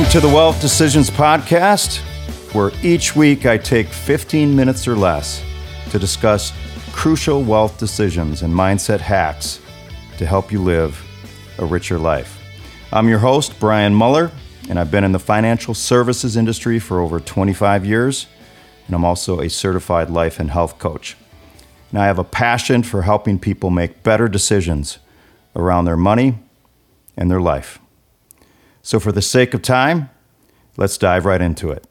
to the Wealth Decisions Podcast, where each week I take 15 minutes or less to discuss crucial wealth decisions and mindset hacks to help you live a richer life. I'm your host, Brian Muller, and I've been in the financial services industry for over 25 years, and I'm also a certified life and health coach. And I have a passion for helping people make better decisions around their money and their life. So for the sake of time, let's dive right into it.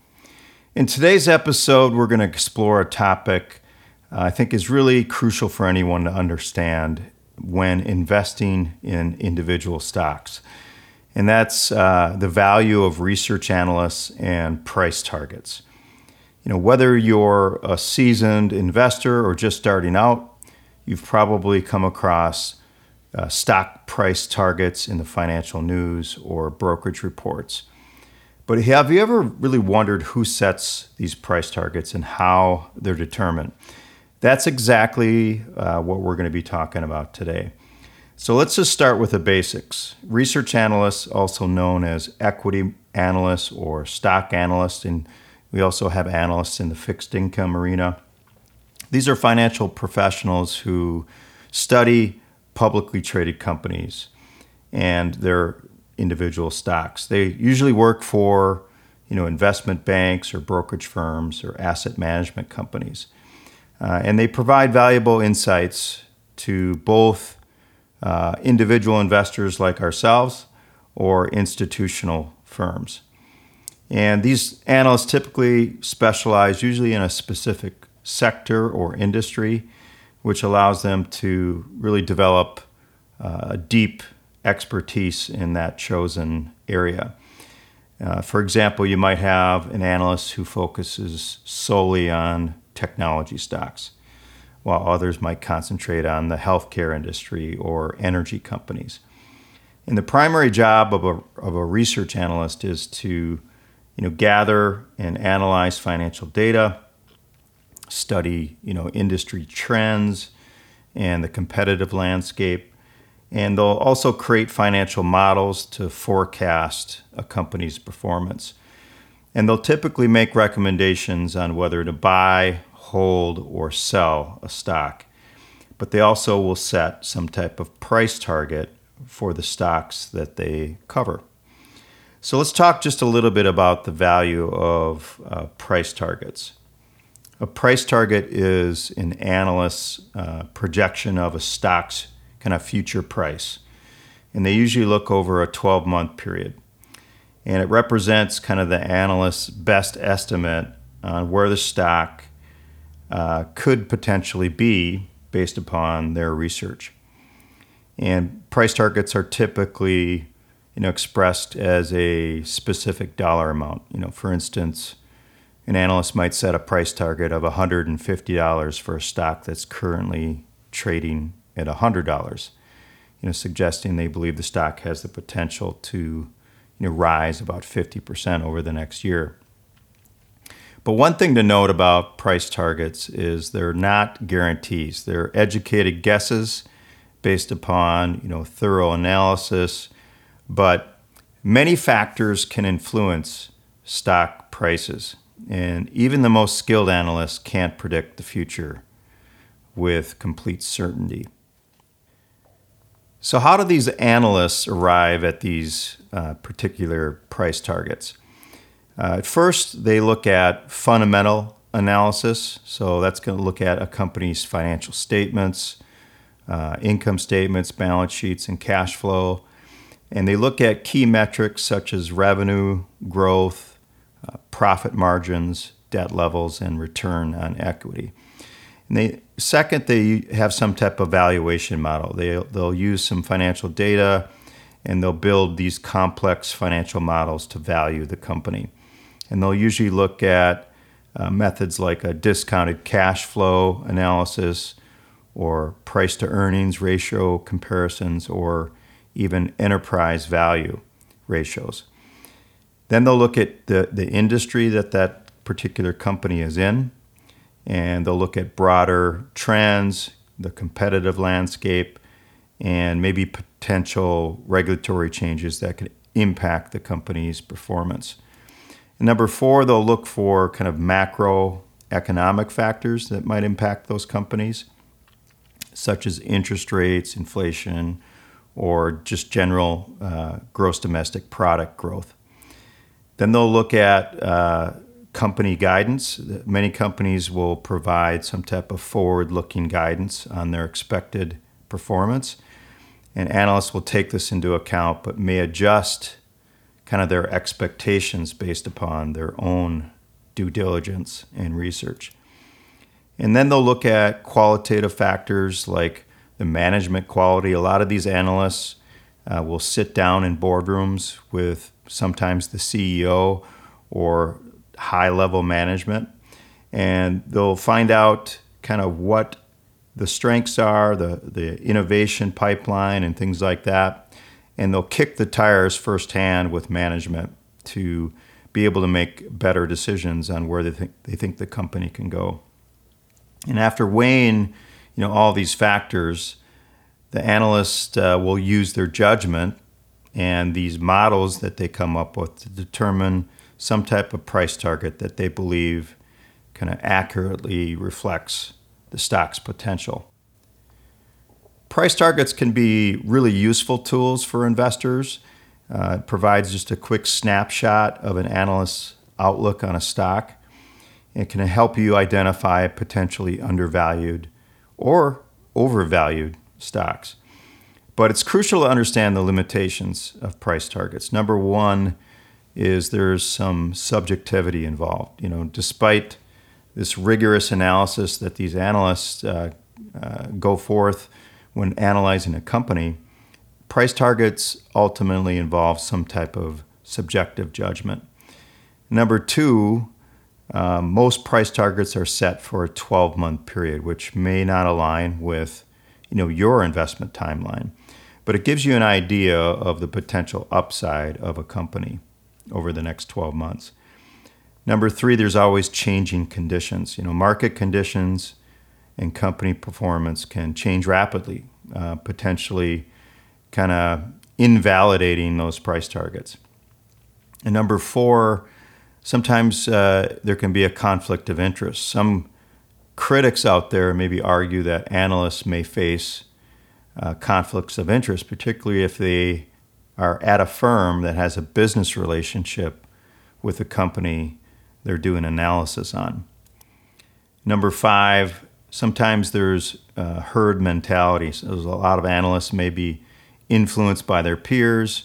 In today's episode, we're going to explore a topic I think is really crucial for anyone to understand when investing in individual stocks. And that's the value of research analysts and price targets. You know, whether you're a seasoned investor or just starting out, you've probably come across stock price targets in the financial news or brokerage reports. But have you ever really wondered who sets these price targets and how they're determined? That's exactly what we're going to be talking about today. So let's just start with the basics. Research analysts, also known as equity analysts or stock analysts, and we also have analysts in the fixed income arena. These are financial professionals who study publicly traded companies and their individual stocks. They usually work for, investment banks or brokerage firms or asset management companies. And they provide valuable insights to both individual investors like ourselves or institutional firms. And these analysts typically specialize usually in a specific sector or industry, which allows them to really develop a deep expertise in that chosen area. For example, you might have an analyst who focuses solely on technology stocks, while others might concentrate on the healthcare industry or energy companies. And the primary job of a research analyst is to gather and analyze financial data, study, industry trends and the competitive landscape. And they'll also create financial models to forecast a company's performance. And they'll typically make recommendations on whether to buy, hold, or sell a stock. But they also will set some type of price target for the stocks that they cover. So let's talk just a little bit about the value of price targets. A price target is an analyst's projection of a stock's kind of future price. And they usually look over a 12-month period. And it represents kind of the analyst's best estimate on where the stock could potentially be based upon their research. And price targets are typically expressed as a specific dollar amount. For instance, an analyst might set a price target of $150 for a stock that's currently trading at $100, suggesting they believe the stock has the potential to rise about 50% over the next year. But one thing to note about price targets is they're not guarantees. They're educated guesses based upon thorough analysis, but many factors can influence stock prices. And even the most skilled analysts can't predict the future with complete certainty. So how do these analysts arrive at these particular price targets? At first, they look at fundamental analysis. So that's going to look at a company's financial statements, income statements, balance sheets, and cash flow. And they look at key metrics such as revenue, growth, profit margins, debt levels, and return on equity. And they have some type of valuation model. They'll use some financial data and they'll build these complex financial models to value the company. And they'll usually look at methods like a discounted cash flow analysis or price to earnings ratio comparisons or even enterprise value ratios. Then they'll look at the industry that particular company is in, and they'll look at broader trends, the competitive landscape, and maybe potential regulatory changes that could impact the company's performance. And number 4, they'll look for kind of macroeconomic factors that might impact those companies, such as interest rates, inflation, or just general gross domestic product growth. Then they'll look at company guidance. Many companies will provide some type of forward-looking guidance on their expected performance, and analysts will take this into account but may adjust kind of their expectations based upon their own due diligence and research. And then they'll look at qualitative factors like the management quality. A lot of these analysts will sit down in boardrooms with sometimes the CEO or high-level management, and they'll find out kind of what the strengths are, the innovation pipeline and things like that, and they'll kick the tires firsthand with management to be able to make better decisions on where they think the company can go. And after weighing, all these factors, the analyst will use their judgment and these models that they come up with to determine some type of price target that they believe kind of accurately reflects the stock's potential. Price targets can be really useful tools for investors. It provides just a quick snapshot of an analyst's outlook on a stock. It can help you identify potentially undervalued or overvalued stocks. But it's crucial to understand the limitations of price targets. Number 1 is there's some subjectivity involved. Despite this rigorous analysis that these analysts go forth when analyzing a company, price targets ultimately involve some type of subjective judgment. Number 2, most price targets are set for a 12-month period, which may not align with your investment timeline, but it gives you an idea of the potential upside of a company over the next 12 months. Number 3, there's always changing conditions. Market conditions and company performance can change rapidly, potentially kind of invalidating those price targets. And number 4, sometimes there can be a conflict of interest. Some critics out there maybe argue that analysts may face conflicts of interest, particularly if they are at a firm that has a business relationship with the company they're doing analysis on. Number 5, sometimes there's herd mentality. So there's a lot of analysts may be influenced by their peers,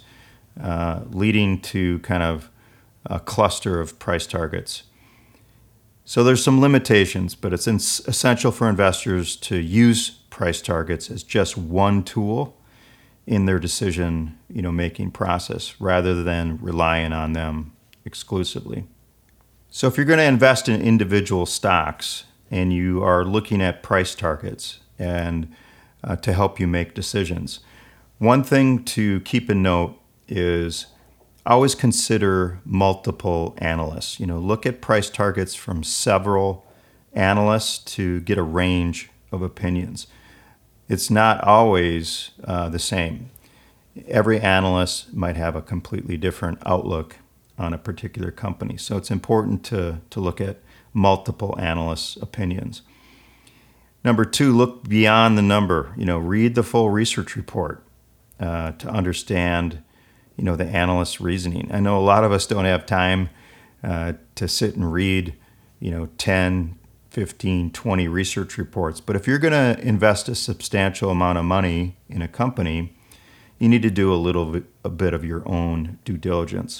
leading to kind of a cluster of price targets. So there's some limitations, but it's essential for investors to use price targets as just one tool in their decision, making process rather than relying on them exclusively. So if you're going to invest in individual stocks and you are looking at price targets and to help you make decisions, one thing to keep in note is always consider multiple analysts. Look at price targets from several analysts to get a range of opinions. It's not always the same. Every analyst might have a completely different outlook on a particular company. So it's important to look at multiple analysts' opinions. Number 2, look beyond the number. Read the full research report to understand, the analyst's reasoning. I know a lot of us don't have time to sit and read, 10, 15, 20 research reports. But if you're going to invest a substantial amount of money in a company, you need to do a bit of your own due diligence.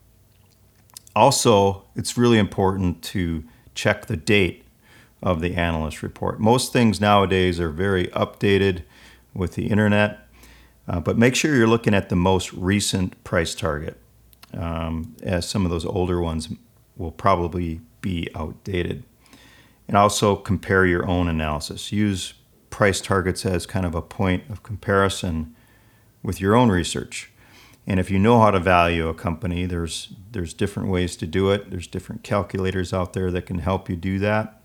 Also, it's really important to check the date of the analyst report. Most things nowadays are very updated with the internet, but make sure you're looking at the most recent price target, as some of those older ones will probably be outdated. And also compare your own analysis. Use price targets as kind of a point of comparison with your own research. And if you know how to value a company, there's different ways to do it. There's different calculators out there that can help you do that.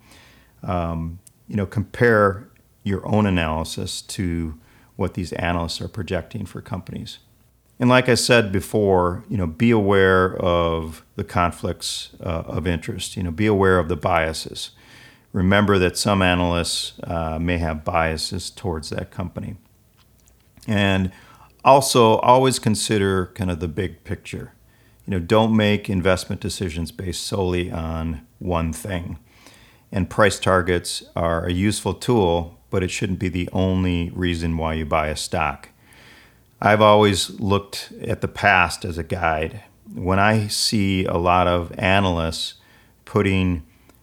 Compare your own analysis to what these analysts are projecting for companies. And like I said before, be aware of the conflicts of interest. Be aware of the biases. Remember that some analysts may have biases towards that company. And also always consider kind of the big picture. Don't make investment decisions based solely on one thing. And price targets are a useful tool, but it shouldn't be the only reason why you buy a stock. I've always looked at the past as a guide. When I see a lot of analysts putting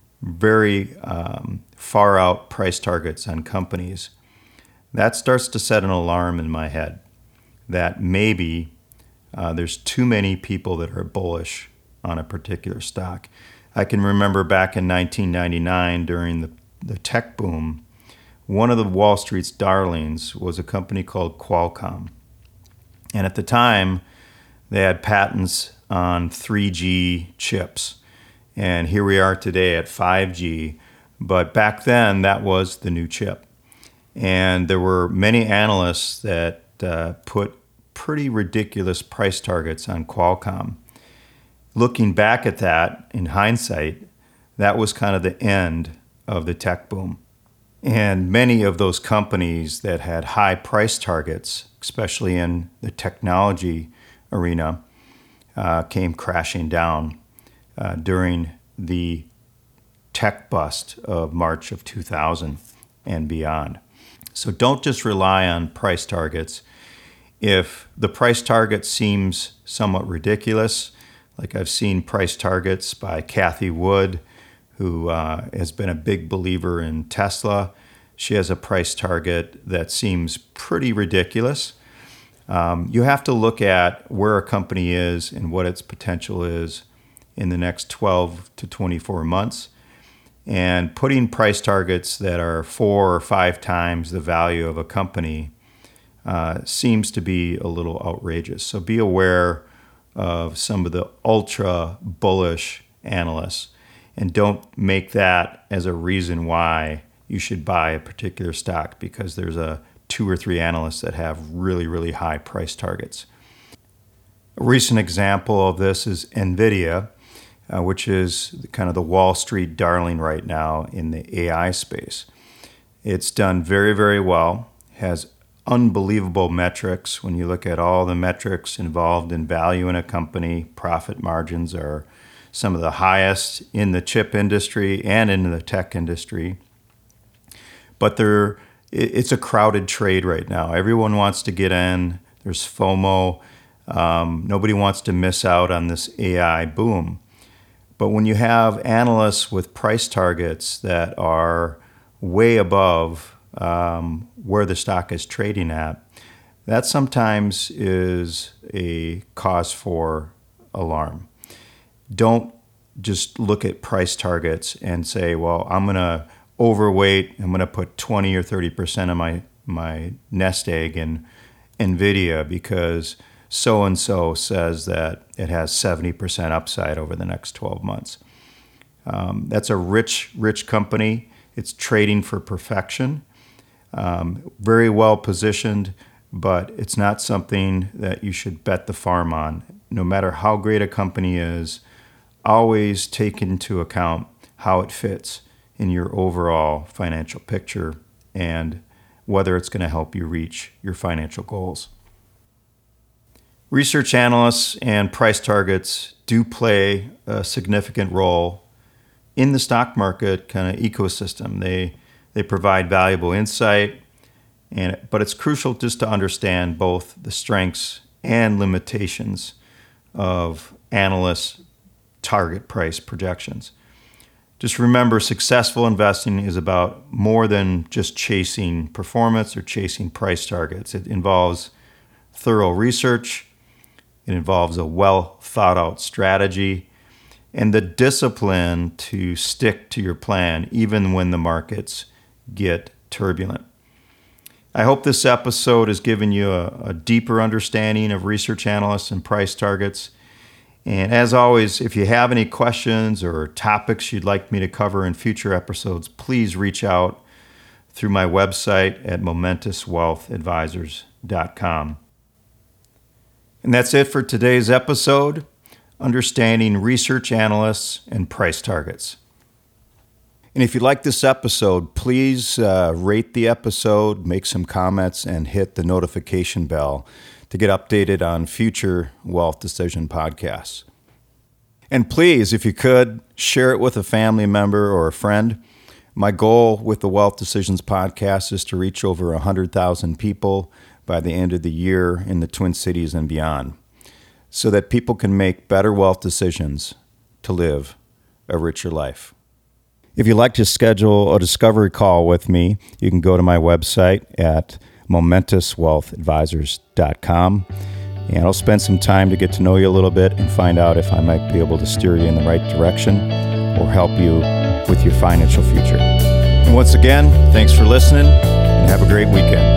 very far out price targets on companies, that starts to set an alarm in my head that maybe there's too many people that are bullish on a particular stock. I can remember back in 1999 during the tech boom, one of the Wall Street's darlings was a company called Qualcomm. And at the time, they had patents on 3G chips. And here we are today at 5G. But back then, that was the new chip. And there were many analysts that put pretty ridiculous price targets on Qualcomm. Looking back at that, in hindsight, that was kind of the end of the tech boom. And many of those companies that had high price targets, especially in the technology arena, came crashing down during the tech bust of March of 2000 and beyond. So don't just rely on price targets. If the price target seems somewhat ridiculous, like I've seen price targets by Cathie Wood, who has been a big believer in Tesla. She has a price target that seems pretty ridiculous. You have to look at where a company is and what its potential is in the next 12 to 24 months. And putting price targets that are 4 or 5 times the value of a company seems to be a little outrageous. So be aware of some of the ultra bullish analysts, and don't make that as a reason why you should buy a particular stock because there's 2 or 3 analysts that have really, really high price targets. A recent example of this is NVIDIA, which is kind of the Wall Street darling right now in the AI space. It's done very, very well, has unbelievable metrics. When you look at all the metrics involved in value in a company, profit margins are some of the highest in the chip industry and in the tech industry. But it's a crowded trade right now. Everyone wants to get in. There's FOMO. Nobody wants to miss out on this AI boom. But when you have analysts with price targets that are way above where the stock is trading at, that sometimes is a cause for alarm. Don't just look at price targets and say, well, I'm going to overweight, I'm going to put 20 or 30% of my nest egg in NVIDIA because so-and-so says that it has 70% upside over the next 12 months. That's a rich company. It's trading for perfection. Very well positioned, but it's not something that you should bet the farm on. No matter how great a company is, always take into account how it fits in your overall financial picture and whether it's going to help you reach your financial goals. Research analysts and price targets do play a significant role in the stock market kind of ecosystem. They provide valuable insight, but it's crucial just to understand both the strengths and limitations of analysts' target price projections. Just remember, successful investing is about more than just chasing performance or chasing price targets. It involves thorough research, it involves a well thought out strategy, and the discipline to stick to your plan even when the markets get turbulent. I hope this episode has given you a deeper understanding of research analysts and price targets. And as always, if you have any questions or topics you'd like me to cover in future episodes, please reach out through my website at momentouswealthadvisors.com. And that's it for today's episode, Understanding Research Analysts and Price Targets. And if you like this episode, please rate the episode, make some comments, and hit the notification bell to get updated on future Wealth Decision podcasts. And please, if you could, share it with a family member or a friend. My goal with the Wealth Decisions podcast is to reach over 100,000 people by the end of the year in the Twin Cities and beyond, so that people can make better wealth decisions to live a richer life. If you'd like to schedule a discovery call with me, you can go to my website at momentuswealthadvisors.com, and I'll spend some time to get to know you a little bit and find out if I might be able to steer you in the right direction or help you with your financial future. And once again, thanks for listening and have a great weekend.